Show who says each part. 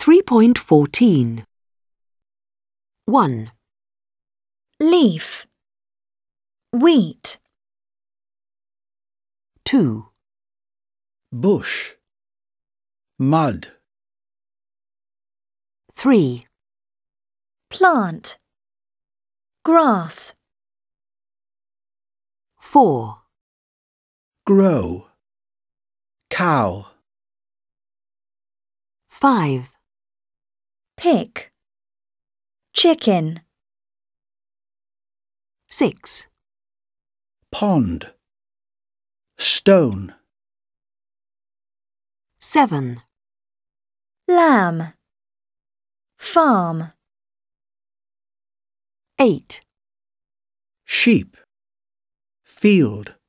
Speaker 1: 3.14. 1,
Speaker 2: leaf, wheat,
Speaker 1: 2,
Speaker 3: bush, mud,
Speaker 1: 3,
Speaker 2: plant, grass,
Speaker 1: 4,
Speaker 3: grow, cow,
Speaker 1: 5,
Speaker 2: pick, chicken,
Speaker 1: 6,
Speaker 3: pond, stone,
Speaker 1: 7,
Speaker 2: lamb, farm,
Speaker 1: 8,
Speaker 3: sheep, field.